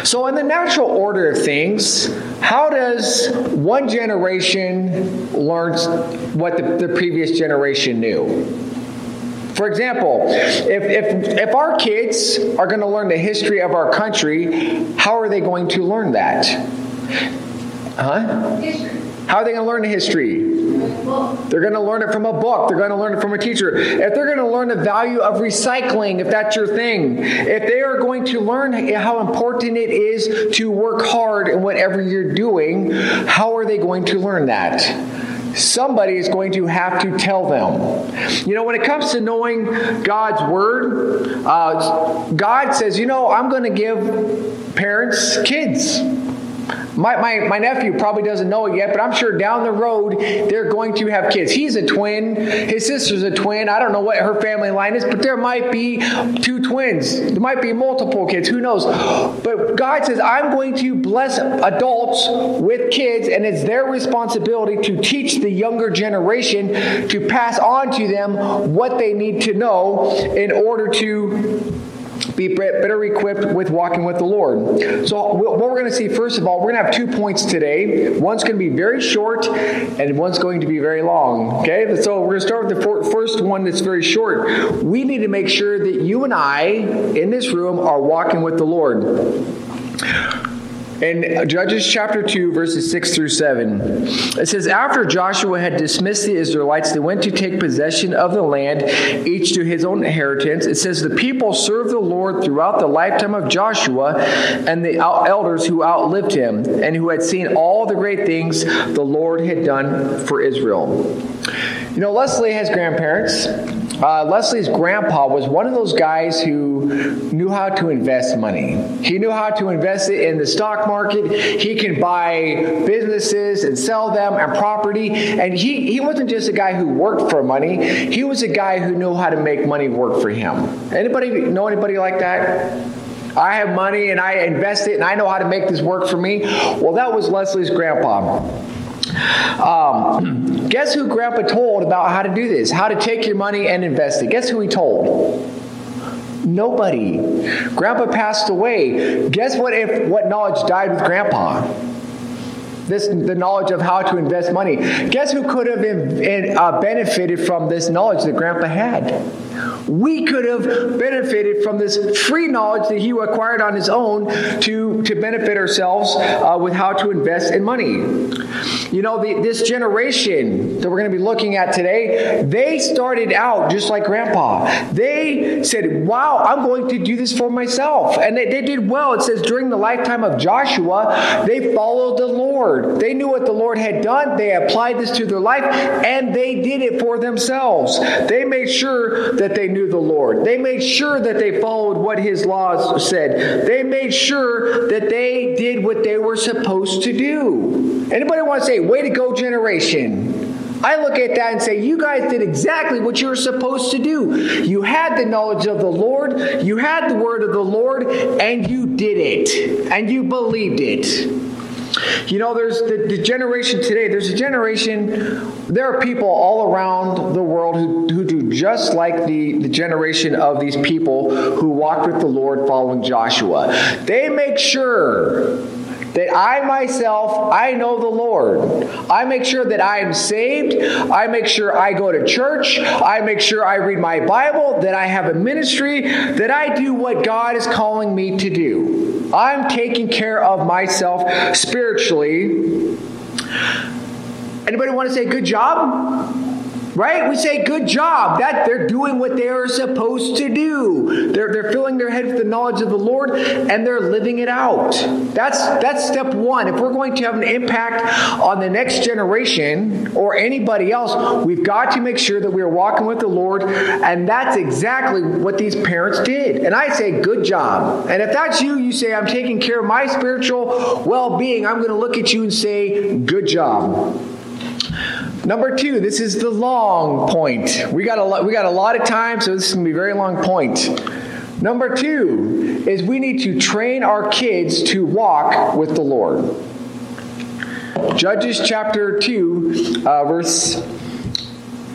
So in the natural order of things, how does one generation learn what the previous generation knew? For example, if our kids are going to learn the history of our country, how are they going to learn that? History. How are they going to learn the history? They're going to learn it from a book. They're going to learn it from a teacher. If they're going to learn the value of recycling, if that's your thing, if they are going to learn how important it is to work hard in whatever you're doing, how are they going to learn that? Somebody is going to have to tell them. You know, when it comes to knowing God's Word, God says, I'm going to give parents kids. My nephew probably doesn't know it yet, but I'm sure down the road they're going to have kids. He's a twin. His sister's a twin. I don't know what her family line is, but there might be 2 twins. There might be multiple kids. Who knows? But God says, I'm going to bless adults with kids, and it's their responsibility to teach the younger generation to pass on to them what they need to know in order to be better equipped with walking with the Lord. So what we're going to see, first of all, we're going to have 2 points today. One's going to be very short, and one's going to be very long. Okay? So we're going to start with the first one that's very short. We need to make sure that you and I, in this room, are walking with the Lord. In Judges chapter 2, verses 6 through 7, it says, After Joshua had dismissed the Israelites, they went to take possession of the land, each to his own inheritance. It says, The people served the Lord throughout the lifetime of Joshua and the elders who outlived him, and who had seen all the great things the Lord had done for Israel. You know, Leslie has grandparents. Leslie's grandpa was one of those guys who knew how to invest money. He knew how to invest it in the stock market. He can buy businesses and sell them and property. And he wasn't just a guy who worked for money. He was a guy who knew how to make money work for him. Anybody know anybody like that? I have money and I invest it and I know how to make this work for me. Well, that was Leslie's grandpa. Guess who Grandpa told about how to do this? How to take your money and invest it. Guess who he told? Nobody. Grandpa passed away. Guess what knowledge died with Grandpa? The knowledge of how to invest money. Guess who could have benefited from this knowledge that Grandpa had? We could have benefited from this free knowledge that he acquired on his own to benefit ourselves with how to invest in money. You know, this generation that we're going to be looking at today, they started out just like Grandpa. They said, wow, I'm going to do this for myself. And they did well. It says during the lifetime of Joshua, they followed the Lord. They knew what the Lord had done. They applied this to their life, and they did it for themselves. They made sure that they knew the Lord. They made sure that they followed what his laws said. They made sure that they did what they were supposed to do. Anybody want to say, way to go, generation? I look at that and say, you guys did exactly what you were supposed to do. You had the knowledge of the Lord, you had the word of the Lord, and you did it, and you believed it. You know, there's the generation today, there are people all around the world who do just like the generation of these people who walked with the Lord following Joshua. They make sure that I know the Lord. I make sure that I am saved. I make sure I go to church. I make sure I read my Bible, that I have a ministry, that I do what God is calling me to do. I'm taking care of myself spiritually. Anybody want to say good job? Right? We say good job. That they're doing what they are supposed to do. They're filling their head with the knowledge of the Lord, and they're living it out. That's step one. If we're going to have an impact on the next generation or anybody else, we've got to make sure that we are walking with the Lord, and that's exactly what these parents did. And I say good job. And if that's you, you say I'm taking care of my spiritual well-being, I'm going to look at you and say good job. Number 2, this is the long point. We got a lot of time, so this is going to be a very long point. Number 2 is we need to train our kids to walk with the Lord. Judges chapter 2, verse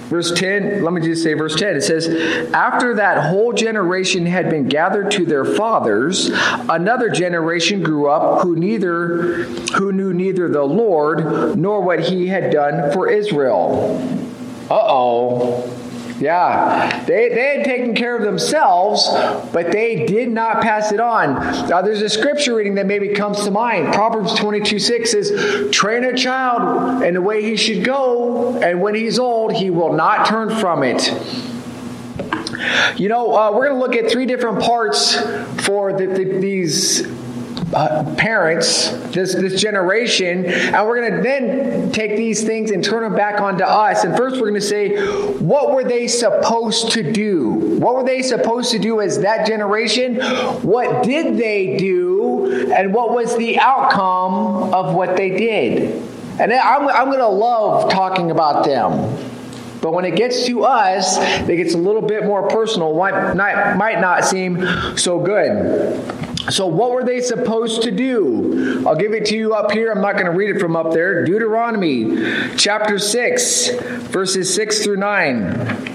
Verse 10, let me just say verse 10. It says, after that whole generation had been gathered to their fathers, another generation grew up who knew neither the Lord nor what he had done for Israel. Uh-oh. Yeah, they had taken care of themselves, but they did not pass it on. Now, there's a scripture reading that maybe comes to mind. Proverbs 22:6 says, train a child in the way he should go, and when he's old, he will not turn from it. You know, we're going to look at three different parts for these parents, this generation, and we're going to then take these things and turn them back onto us. And first we're going to say, what were they supposed to do? What were they supposed to do as that generation? What did they do? And what was the outcome of what they did? And I'm going to love talking about them. But when it gets to us, it gets a little bit more personal. Might not seem so good. So what were they supposed to do? I'll give it to you up here. I'm not going to read it from up there. Deuteronomy chapter 6, verses 6 through 9.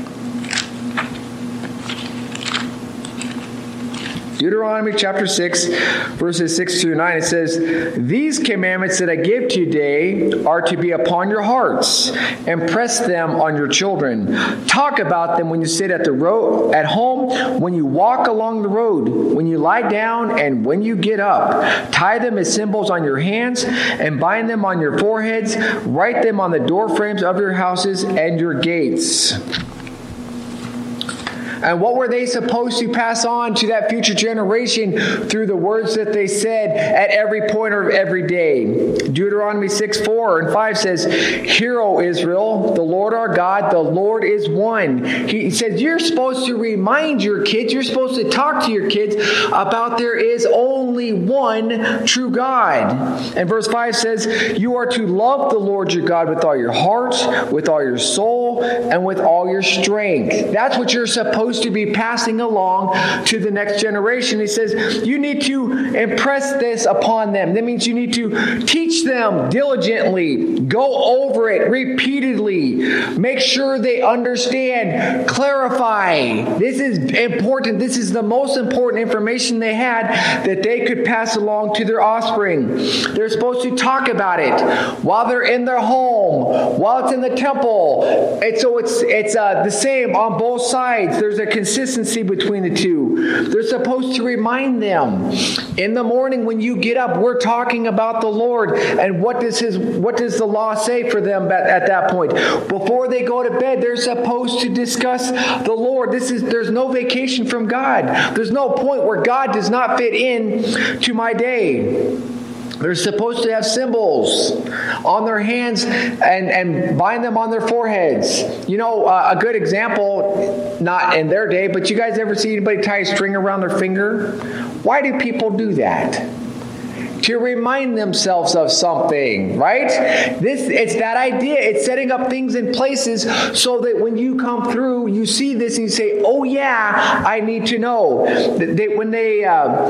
Deuteronomy chapter 6, verses 6 through 9, it says, these commandments that I give to you today are to be upon your hearts. Impress them on your children. Talk about them when you sit at home, when you walk along the road, when you lie down, and when you get up. Tie them as symbols on your hands and bind them on your foreheads. Write them on the door frames of your houses and your gates. And what were they supposed to pass on to that future generation through the words that they said at every point of every day? Deuteronomy 6:4 and 5 says, hear, O Israel, the Lord our God, the Lord is one. He says you're supposed to remind your kids, you're supposed to talk to your kids about there is only one true God. And verse 5 says, you are to love the Lord your God with all your heart, with all your soul, and with all your strength. That's what you're supposed to be passing along to the next generation. He says you need to impress this upon them. That means you need to teach them diligently, go over it repeatedly, make sure they understand, clarify. This is important. This is the most important information they had that they could pass along to their offspring. They're supposed to talk about it while they're in their home, while it's in the temple. It's the same on both sides. There's a consistency between the two. They're supposed to remind them. In the morning when you get up, we're talking about the Lord and what does the law say for them at that point. Before they go to bed, they're supposed to discuss the Lord. There's no vacation from God. There's no point where God does not fit in to my day. They're supposed to have symbols on their hands and bind them on their foreheads. You know, a good example, not in their day, but you guys ever see anybody tie a string around their finger? Why do people do that? To remind themselves of something, right? It's that idea. It's setting up things in places so that when you come through, you see this and you say, "Oh yeah, I need to know." When they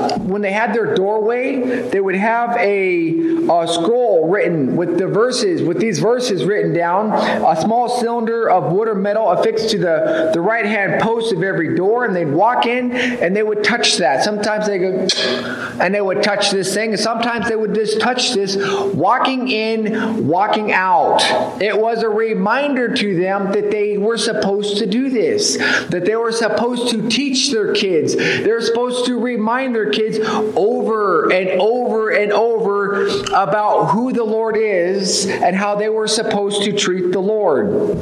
had their doorway, they would have a scroll written with these verses written down. A small cylinder of wood or metal affixed to the right hand post of every door, and they'd walk in and they would touch that. Sometimes they go and they would touch this thing. Sometimes they would just touch this, walking in, walking out. It was a reminder to them that they were supposed to do this, that they were supposed to teach their kids. They were supposed to remind their kids over and over and over about who the Lord is and how they were supposed to treat the Lord.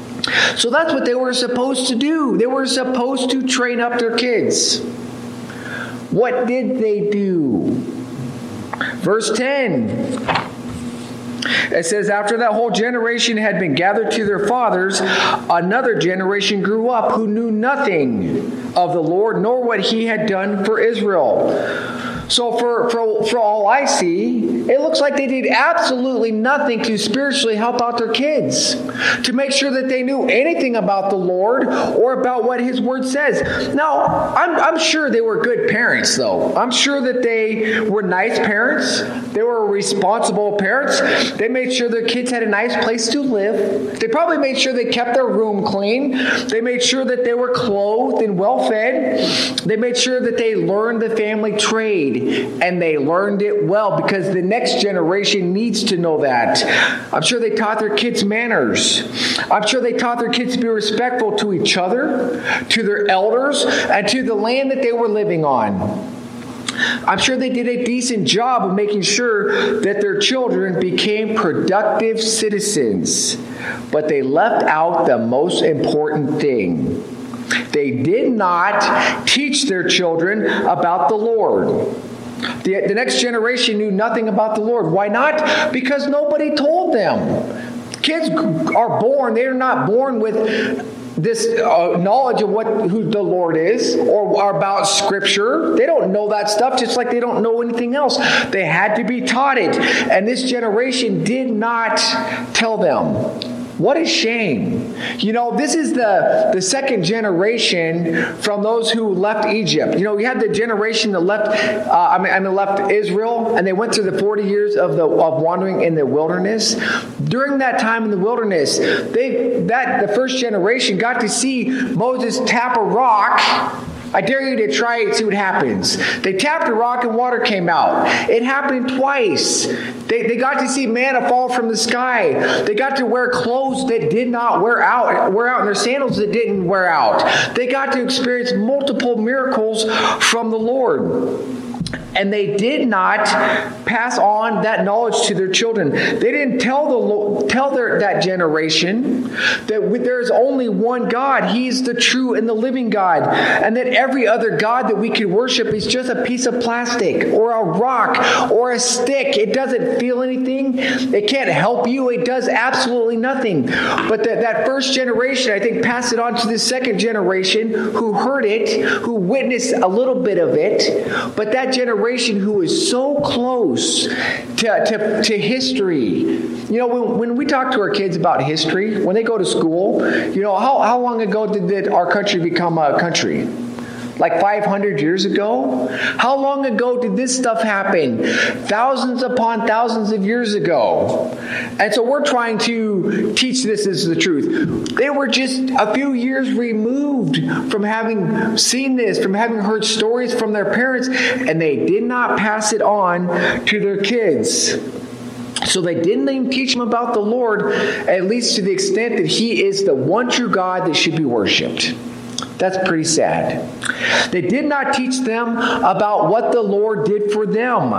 So that's what they were supposed to do. They were supposed to train up their kids. What did they do? Verse 10, it says, after that whole generation had been gathered to their fathers, another generation grew up who knew nothing of the Lord, nor what he had done for Israel. So for all I see, it looks like they did absolutely nothing to spiritually help out their kids, to make sure that they knew anything about the Lord or about what His Word says. Now, I'm sure they were good parents, though. I'm sure that they were nice parents. They were responsible parents. They made sure their kids had a nice place to live. They probably made sure they kept their room clean. They made sure that they were clothed and well fed. They made sure that they learned the family trade, and they learned it well, because the next generation needs to know that. I'm sure they taught their kids manners. I'm sure they taught their kids to be respectful to each other, to their elders, and to the land that they were living on. I'm sure they did a decent job of making sure that their children became productive citizens. But they left out the most important thing. They did not teach their children about the Lord. The next generation knew nothing about the Lord. Why not? Because nobody told them. Kids are born, they're not born with this knowledge of who the Lord is or about Scripture. They don't know that stuff, just like they don't know anything else. They had to be taught it. And this generation did not tell them. What a shame. You know, this is the second generation from those who left Egypt. You know, we had the generation that left Israel, and they went through the 40 years of wandering in the wilderness. During that time in the wilderness, the first generation got to see Moses tap a rock. I dare you to try it, see what happens. They tapped a rock and water came out. It happened twice. They got to see manna fall from the sky. They got to wear clothes that did not wear out, and their sandals that didn't wear out. They got to experience multiple miracles from the Lord. And they did not pass on that knowledge to their children. They didn't tell that generation that there's only one God. He's the true and the living God. And that every other God that we can worship is just a piece of plastic or a rock or a stick. It doesn't feel anything. It can't help you. It does absolutely nothing. But that first generation, I think, passed it on to the second generation who heard it, who witnessed a little bit of it. But that generation who is so close to history. You know, when we talk to our kids about history, when they go to school, you know, how long ago did our country become a country? Like 500 years ago? How long ago did this stuff happen? Thousands upon thousands of years ago. And so we're trying to teach this as the truth. They were just a few years removed from having seen this, from having heard stories from their parents, and they did not pass it on to their kids. So they didn't even teach them about the Lord, at least to the extent that He is the one true God that should be worshipped. That's pretty sad. They did not teach them about what the Lord did for them.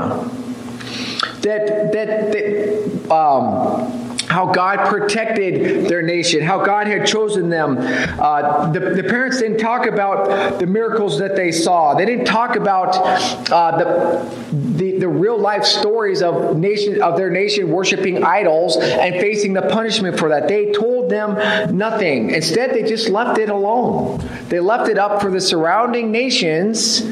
How God protected their nation, how God had chosen them. The parents didn't talk about the miracles that they saw. They didn't talk about the real life stories of their nation worshiping idols and facing the punishment for that. They told them nothing. Instead, they just left it alone. They left it up for the surrounding nations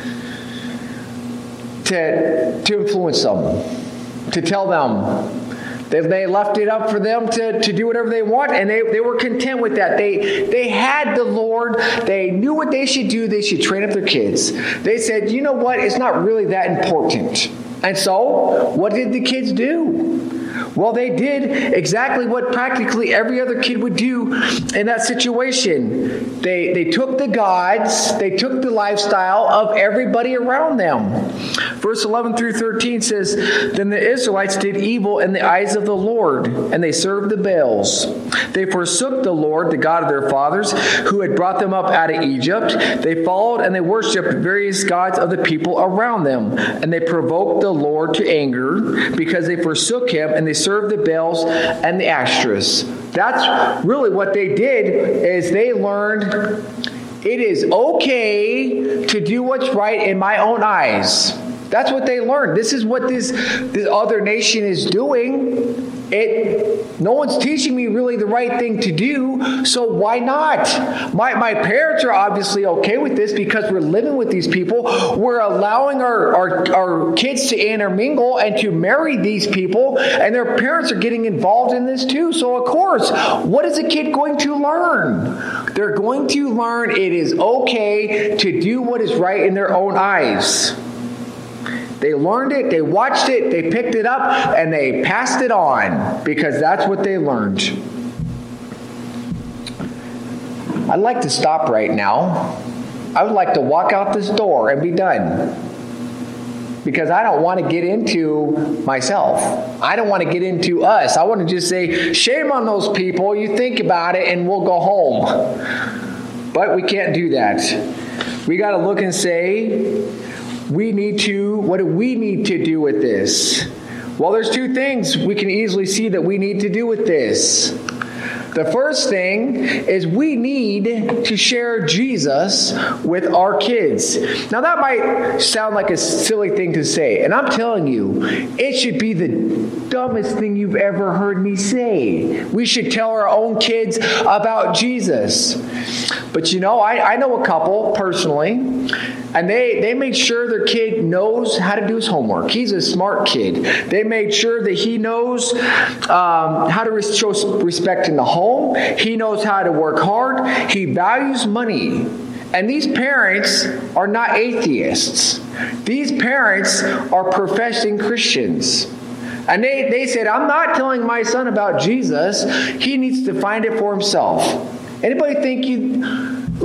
to influence them, to tell them. They left it up for them to do whatever they want, and they were content with that. They had the Lord. They knew what they should do. They should train up their kids. They said, you know what? It's not really that important. And so, what did the kids do? Well, they did exactly what practically every other kid would do in that situation. They took the gods, they took the lifestyle of everybody around them. Verse 11 through 13 says, Then the Israelites did evil in the eyes of the Lord, and they served the Baals. They forsook the Lord, the God of their fathers, who had brought them up out of Egypt. They followed and they worshipped various gods of the people around them, and they provoked the Lord to anger because they forsook Him, and they served the Baals and the Ashtoreths. That's really what they did, is they learned it is okay to do what's right in my own eyes. That's what they learned. This is what this other nation is doing. No one's teaching me really the right thing to do, so why not? My parents are obviously okay with this because we're living with these people. We're allowing our kids to intermingle and to marry these people, and their parents are getting involved in this too. So of course, what is a kid going to learn? They're going to learn it is okay to do what is right in their own eyes. They learned it, they watched it, they picked it up, and they passed it on because that's what they learned. I'd like to stop right now. I would like to walk out this door and be done. Because I don't want to get into myself. I don't want to get into us. I want to just say, shame on those people. You think about it and we'll go home. But we can't do that. We got to look and say, what do we need to do with this? Well, there's two things we can easily see that we need to do with this. The first thing is we need to share Jesus with our kids. Now that might sound like a silly thing to say, and I'm telling you, it should be the dumbest thing you've ever heard me say. We should tell our own kids about Jesus. But I know a couple personally, and they made sure their kid knows how to do his homework. He's a smart kid. They made sure that he knows how to show respect in the home. He knows how to work hard. He values money. And these parents are not atheists. These parents are professing Christians. And they said, I'm not telling my son about Jesus. He needs to find it for himself. Anybody think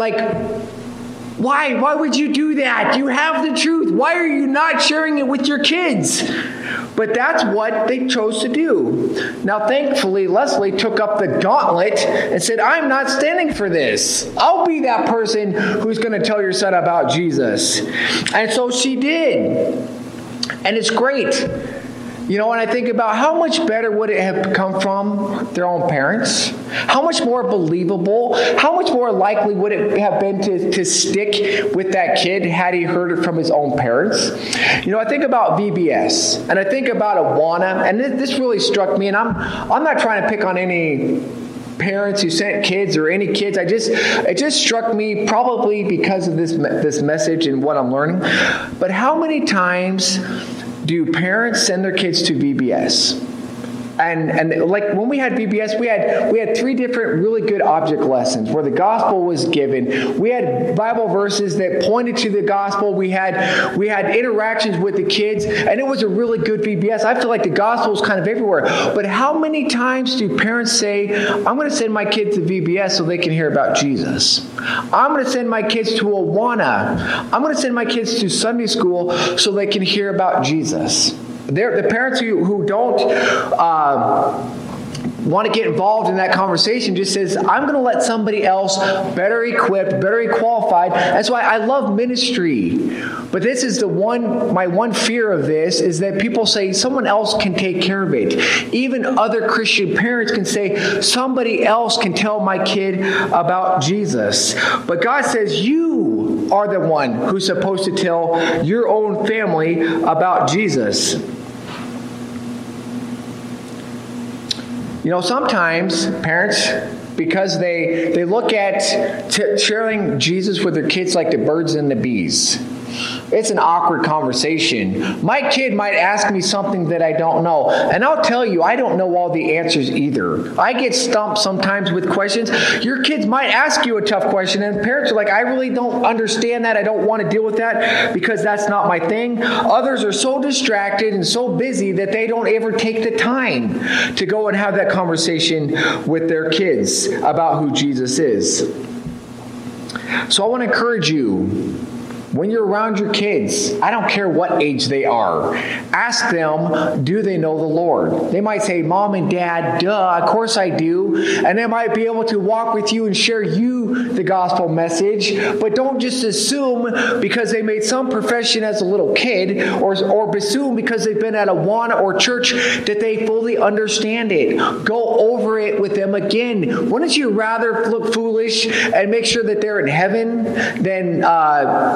why? Why would you do that? You have the truth. Why are you not sharing it with your kids? But that's what they chose to do. Now, thankfully, Leslie took up the gauntlet and said, I'm not standing for this. I'll be that person who's going to tell your son about Jesus. And so she did. And it's great. And I think about how much better would it have come from their own parents? How much more believable? How much more likely would it have been to stick with that kid had he heard it from his own parents? I think about VBS, and I think about Awana, and this really struck me, and I'm not trying to pick on any parents who sent kids or any kids. It just struck me probably because of this message and what I'm learning. But how many times do parents send their kids to VBS? And like when we had VBS, we had 3 different really good object lessons where the gospel was given. We had Bible verses that pointed to the gospel. We had interactions with the kids, and it was a really good VBS. I feel like the gospel is kind of everywhere. But how many times do parents say, I'm going to send my kids to VBS so they can hear about Jesus? I'm going to send my kids to Awana. I'm going to send my kids to Sunday school so they can hear about Jesus. The parents who don't want to get involved in that conversation just says, I'm going to let somebody else better equipped, better qualified. That's why I love ministry. But this is my one fear of this is that people say someone else can take care of it. Even other Christian parents can say somebody else can tell my kid about Jesus. But God says you are the one who's supposed to tell your own family about Jesus. Sometimes parents, because they look at sharing Jesus with their kids like the birds and the bees. It's an awkward conversation. My kid might ask me something that I don't know. And I'll tell you, I don't know all the answers either. I get stumped sometimes with questions. Your kids might ask you a tough question, and parents are like, I really don't understand that. I don't want to deal with that because that's not my thing. Others are so distracted and so busy that they don't ever take the time to go and have that conversation with their kids about who Jesus is. So I want to encourage you, when you're around your kids, I don't care what age they are, ask them, do they know the Lord? They might say, Mom and Dad, duh, of course I do. And they might be able to walk with you and share you the gospel message. But don't just assume because they made some profession as a little kid or assume because they've been at Awana or church that they fully understand it. Go over it with them again. Wouldn't you rather look foolish and make sure that they're in heaven than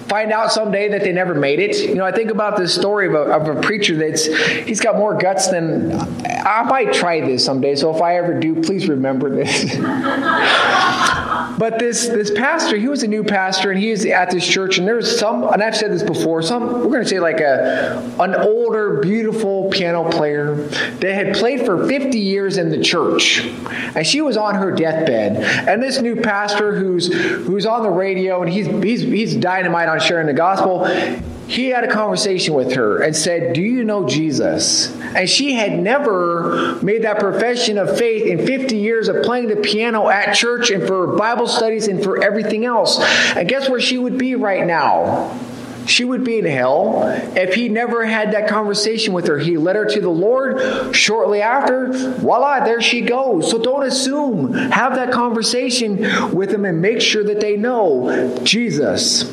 find out someday that they never made it. You know, I think about this story of a preacher he's got more guts than, I might try this someday, so if I ever do, please remember this. But this pastor, he was a new pastor, and he was at this church, and there's some, and I've said this before, we're going to say like an older, beautiful piano player that had played for 50 years in the church, and she was on her deathbed, and this new pastor who's on the radio, and he's dynamite on sharing the gospel, he had a conversation with her and said, "Do you know Jesus?" And she had never made that profession of faith in 50 years of playing the piano at church and for Bible studies and for everything else. And guess where she would be right now? She would be in hell if he never had that conversation with her. He led her to the Lord. Shortly after, voila, there she goes. So don't assume. Have that conversation with them and make sure that they know Jesus.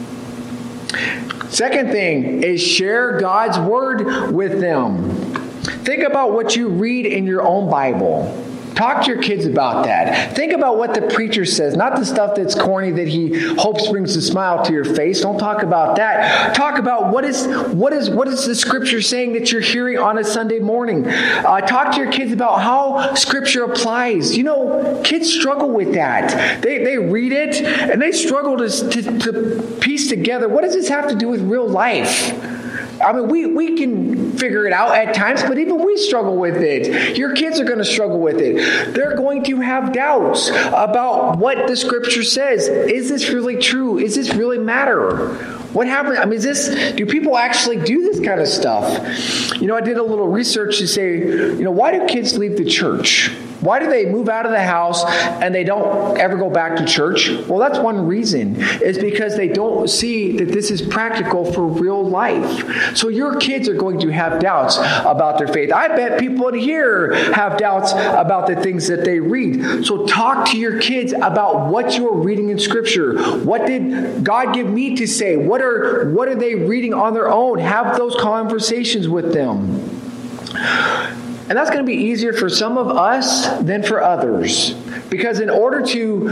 Second thing is share God's word with them. Think about what you read in your own Bible. Talk to your kids about that. Think about what the preacher says, not the stuff that's corny that he hopes brings a smile to your face. Don't talk about that. Talk about what is the scripture saying that you're hearing on a Sunday morning. Talk to your kids about how scripture applies. You know, kids struggle with that. They read it and they struggle to piece together, what does this have to do with real life? I mean, we can figure it out at times, but even we struggle with it. Your kids are going to struggle with it. They're going to have doubts about what the scripture says. Is this really true? Is this really matter? What happened? I mean, do people actually do this kind of stuff? You know, I did a little research to say, you know, why do kids leave the church? Why do they move out of the house and they don't ever go back to church? Well, that's one reason. Is because they don't see that this is practical for real life. So your kids are going to have doubts about their faith. I bet people in here have doubts about the things that they read. So talk to your kids about what you're reading in Scripture. What did God give me to say? What are they reading on their own? Have those conversations with them. And that's going to be easier for some of us than for others. Because in order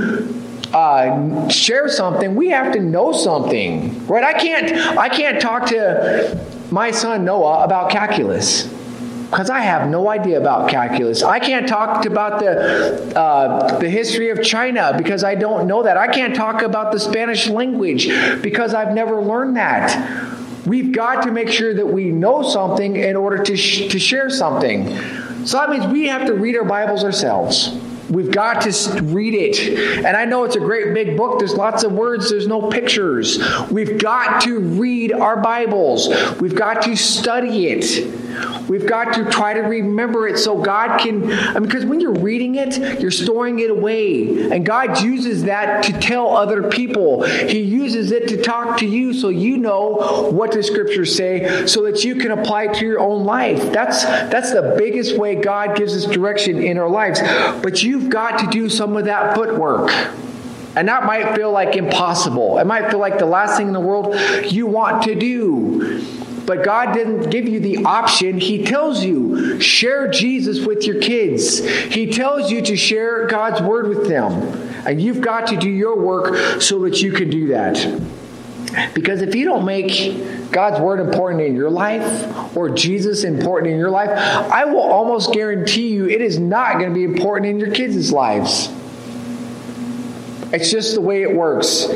to share something, we have to know something. Right? I can't talk to my son Noah about calculus. Because I have no idea about calculus. I can't talk about the history of China because I don't know that. I can't talk about the Spanish language because I've never learned that. We've got to make sure that we know something in order to share something. So that means we have to read our Bibles ourselves. We've got to read it. And I know it's a great big book. There's lots of words. There's no pictures. We've got to read our Bibles. We've got to study it. We've got to try to remember it so God can, because when you're reading it, you're storing it away. And God uses that to tell other people. He uses it to talk to you so you know what the scriptures say so that you can apply it to your own life. That's the biggest way God gives us direction in our lives. But you've got to do some of that footwork. And that might feel like impossible. It might feel like the last thing in the world you want to do. But God didn't give you the option. He tells you, share Jesus with your kids. He tells you to share God's word with them. And you've got to do your work so that you can do that. Because if you don't make God's word important in your life or Jesus important in your life, I will almost guarantee you it is not going to be important in your kids' lives. It's just the way it works.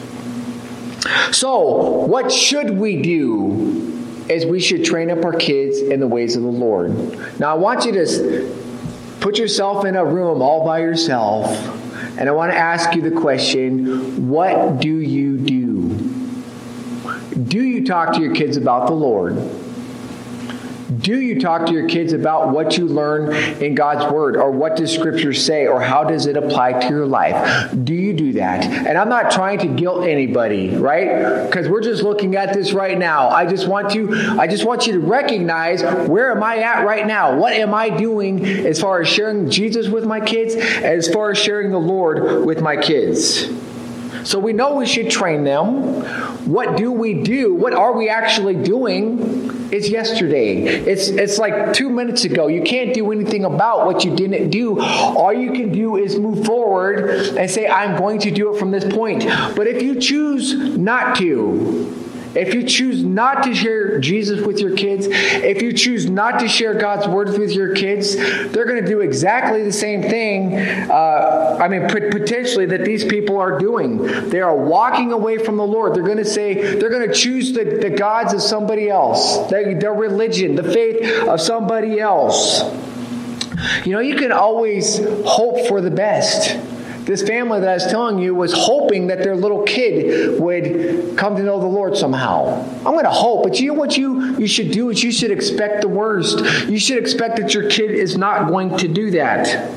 So, what should we do? Is we should train up our kids in the ways of the Lord. Now, I want you to put yourself in a room all by yourself, and I want to ask you the question, what do you do? Do you talk to your kids about the Lord? Do you talk to your kids about what you learn in God's Word? Or what does Scripture say? Or how does it apply to your life? Do you do that? And I'm not trying to guilt anybody, right? Because we're just looking at this right now. I just want you to recognize, where am I at right now? What am I doing as far as sharing Jesus with my kids? As far as sharing the Lord with my kids? So we know we should train them. What do we do? What are we actually doing? It's yesterday. It's like 2 minutes ago. You can't do anything about what you didn't do. All you can do is move forward and say, I'm going to do it from this point. But if you choose not to, if you choose not to share Jesus with your kids, if you choose not to share God's words with your kids, they're going to do exactly the same thing, potentially that these people are doing. They are walking away from the Lord. They're going to choose the gods of somebody else, their religion, the faith of somebody else. You can always hope for the best. This family that I was telling you was hoping that their little kid would come to know the Lord somehow. I'm going to hope, but you know what you should do is you should expect the worst. You should expect that your kid is not going to do that.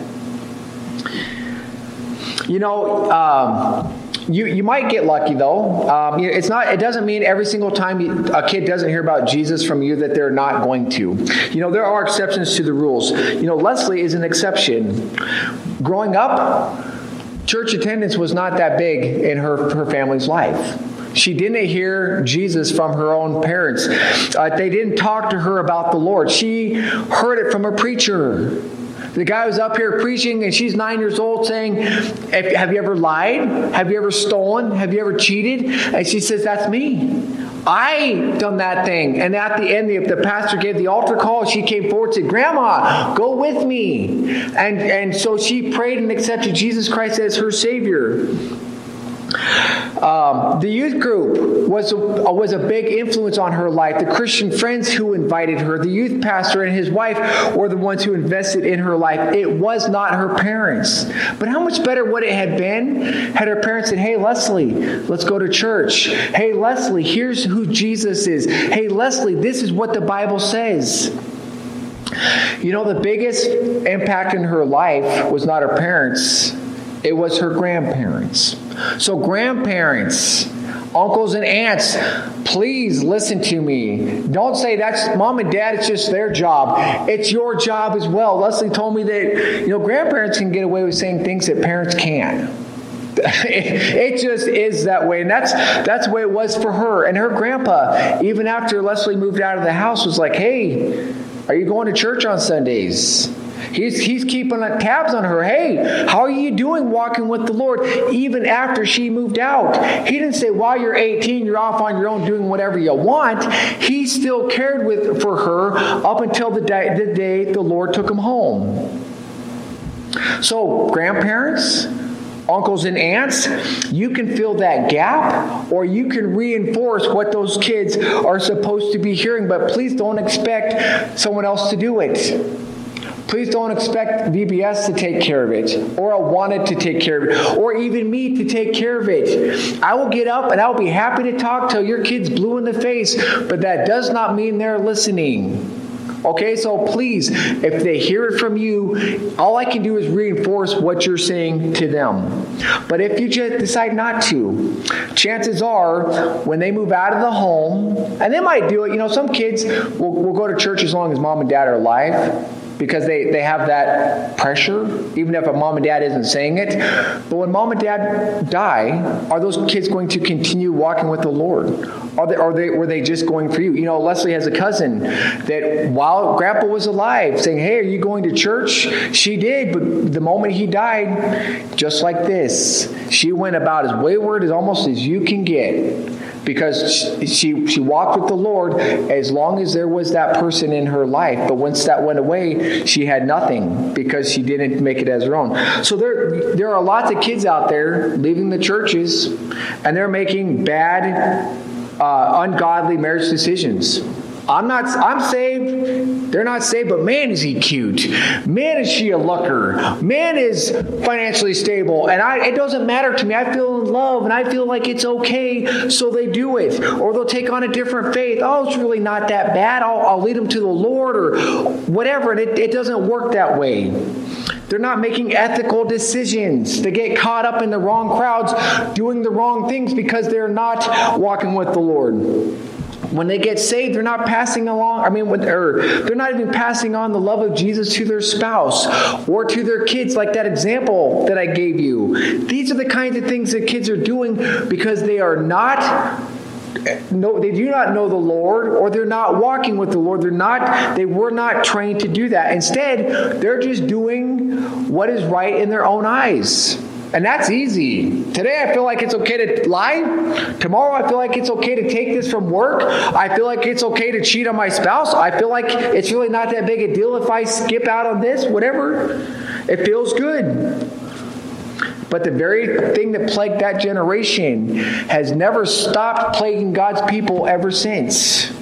You might get lucky though. It doesn't mean every single time a kid doesn't hear about Jesus from you that they're not going to. There are exceptions to the rules. Leslie is an exception. Growing up, church attendance was not that big in her family's life. She didn't hear Jesus from her own parents. They didn't talk to her about the Lord. She heard it from a preacher. The guy was up here preaching, and she's 9 years old, saying, have you ever lied? Have you ever stolen? Have you ever cheated? And she says, that's me. I done that thing. And at the end, the pastor gave the altar call. She came forward and said, Grandma, go with me. And so she prayed and accepted Jesus Christ as her Savior. The youth group was a big influence on her life. The Christian friends who invited her, the youth pastor and his wife were the ones who invested in her life. It was not her parents. But how much better would it have been had her parents said, hey, Leslie, let's go to church. Hey, Leslie, here's who Jesus is. Hey, Leslie, this is what the Bible says. The biggest impact in her life was not her parents. It was her grandparents. So grandparents, uncles and aunts, please listen to me. Don't say that's mom and dad, it's just their job. It's your job as well. Leslie told me that, grandparents can get away with saying things that parents can't. It just is that way. And that's the way it was for her. And her grandpa, even after Leslie moved out of the house, was like, hey, are you going to church on Sundays? He's keeping tabs on her. Hey, how are you doing walking with the Lord even after she moved out? He didn't say, while you're 18, you're off on your own doing whatever you want. He still cared for her up until the day the Lord took him home. So, grandparents, uncles and aunts, you can fill that gap, or you can reinforce what those kids are supposed to be hearing, but please don't expect someone else to do it. Please don't expect VBS to take care of it, or Awana to take care of it, or even me to take care of it. I will get up and I'll be happy to talk till your kid's blue in the face, but that does not mean they're listening. Okay, so please, if they hear it from you, all I can do is reinforce what you're saying to them. But if you just decide not to, chances are when they move out of the home, and they might do it, some kids will go to church as long as mom and dad are alive, because they have that pressure, even if a mom and dad isn't saying it. But when mom and dad die, are those kids going to continue walking with the Lord? Were they just going for you? Leslie has a cousin that while Grandpa was alive, saying, hey, are you going to church? She did, but the moment he died, just like this, she went about as wayward as almost as you can get. Because she walked with the Lord as long as there was that person in her life. But once that went away, she had nothing because she didn't make it as her own. So there are lots of kids out there leaving the churches, and they're making bad, ungodly marriage decisions. I'm saved. They're not saved, but man, is he cute. Man, is she a looker. Man is financially stable. And it doesn't matter to me. I feel in love and I feel like it's okay. So they do it. Or they'll take on a different faith. Oh, it's really not that bad. I'll lead them to the Lord or whatever. And it doesn't work that way. They're not making ethical decisions. They get caught up in the wrong crowds doing the wrong things because they're not walking with the Lord. When they get saved, they're not passing along, they're not even passing on the love of Jesus to their spouse or to their kids, like that example that I gave you. These are the kinds of things that kids are doing because they are not No, they do not know the Lord, or they're not walking with the Lord. They were not trained to do that. Instead, they're just doing what is right in their own eyes. And that's easy. Today I feel like it's okay to lie. Tomorrow I feel like it's okay to take this from work. I feel like it's okay to cheat on my spouse. I feel like it's really not that big a deal if I skip out on this, whatever. It feels good. But the very thing that plagued that generation has never stopped plaguing God's people ever since.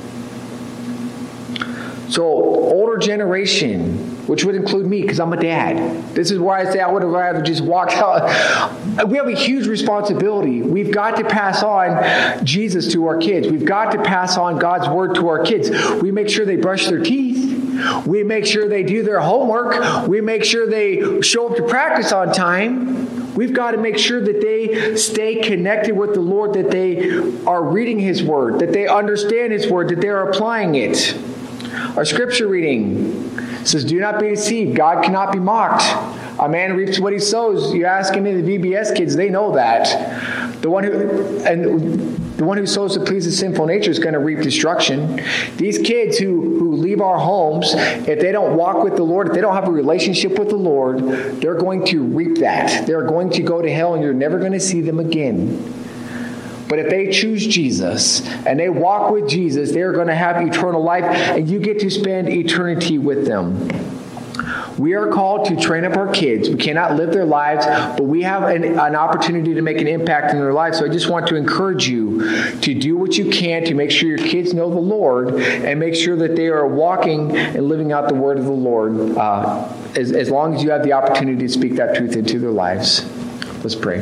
So, older generation, which would include me because I'm a dad. This is why I say I would have rather just walked out. We have a huge responsibility. We've got to pass on Jesus to our kids. We've got to pass on God's word to our kids. We make sure they brush their teeth. We make sure they do their homework. We make sure they show up to practice on time. We've got to make sure that they stay connected with the Lord, that they are reading His word, that they understand His word, that they're applying it. Our scripture reading says, "Do not be deceived. God cannot be mocked. A man reaps what he sows." You ask any of the VBS kids, they know that. The one who sows to please his sinful nature is going to reap destruction. These kids who leave our homes, if they don't walk with the Lord, if they don't have a relationship with the Lord, they're going to reap that. They're going to go to hell, and you're never going to see them again. But if they choose Jesus and they walk with Jesus, they're going to have eternal life, and you get to spend eternity with them. We are called to train up our kids. We cannot live their lives, but we have an opportunity to make an impact in their lives. So I just want to encourage you to do what you can to make sure your kids know the Lord and make sure that they are walking and living out the word of the Lord as long as you have the opportunity to speak that truth into their lives. Let's pray.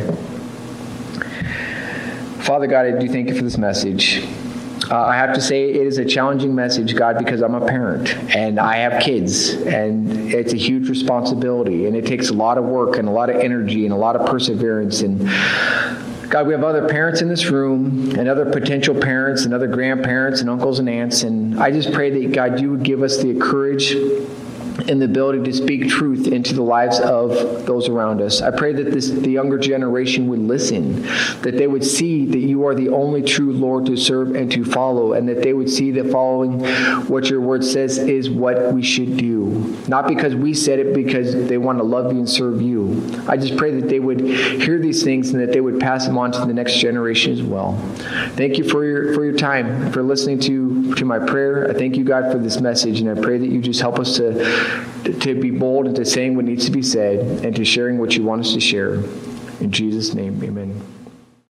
Father God, I do thank you for this message. I have to say it is a challenging message, God, because I'm a parent and I have kids, and it's a huge responsibility, and it takes a lot of work and a lot of energy and a lot of perseverance. And God, we have other parents in this room and other potential parents and other grandparents and uncles and aunts, and I just pray that, God, you would give us the courage and the ability to speak truth into the lives of those around us. I pray that the younger generation would listen, that they would see that you are the only true Lord to serve and to follow, and that they would see that following what your word says is what we should do. Not because we said it, because they want to love you and serve you. I just pray that they would hear these things and that they would pass them on to the next generation as well. Thank you for your time, for listening to my prayer. I thank you, God, for this message, and I pray that you just help us to be bold and to saying what needs to be said and to sharing what you want us to share. In Jesus' name, amen.